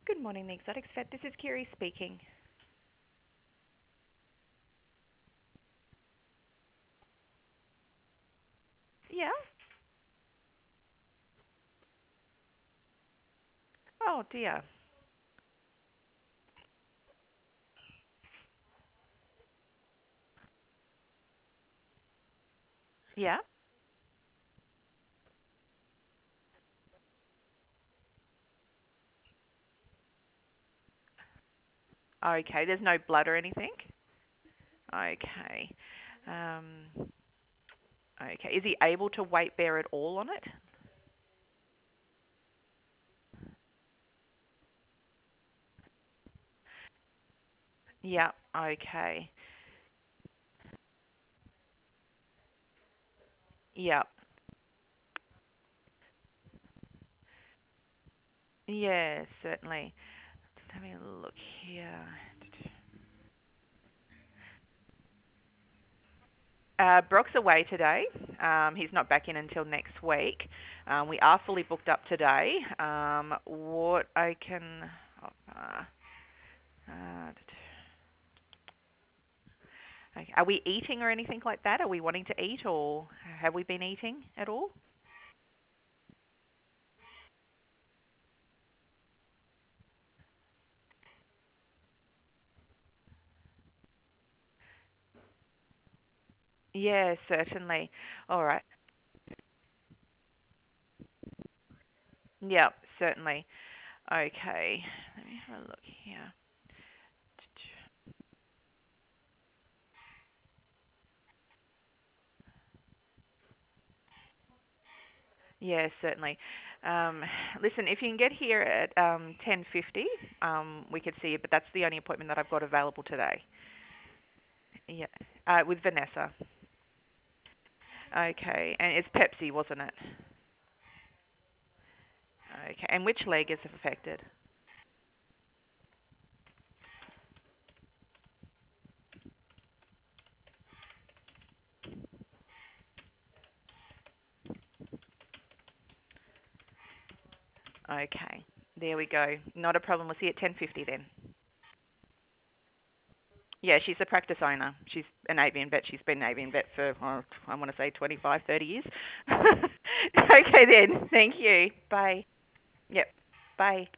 Good morning, the Exotics Vet. This is Kiri speaking. Yeah? Oh dear. Yeah? Okay, there's no blood or anything? Okay. Um, okay. Is he able to weight bear at all on it? Yeah. Okay. Yeah. Yeah, certainly. Just having a look here. Brock's away today. He's not back in until next week. We are fully booked up today. What I can... Uh, uh, Okay. Are we eating or anything like that? Are we wanting to eat, or have we been eating at all? Yeah, certainly. All right. Yeah, certainly. Okay. Let me have a look here. Yeah, certainly. Um, Listen, if you can get here at 10:50, we could see you, but that's the only appointment that I've got available today. Yeah, with Vanessa. Okay, and it's Pepsi, wasn't it? Okay, and which leg is affected? Okay, there we go. Not a problem. We'll see you at 10:50 then. Yeah, she's a practice owner. She's an avian vet. She's been an avian vet for, I want to say 25, 30 years. Okay then. Thank you. Bye. Yep. Bye.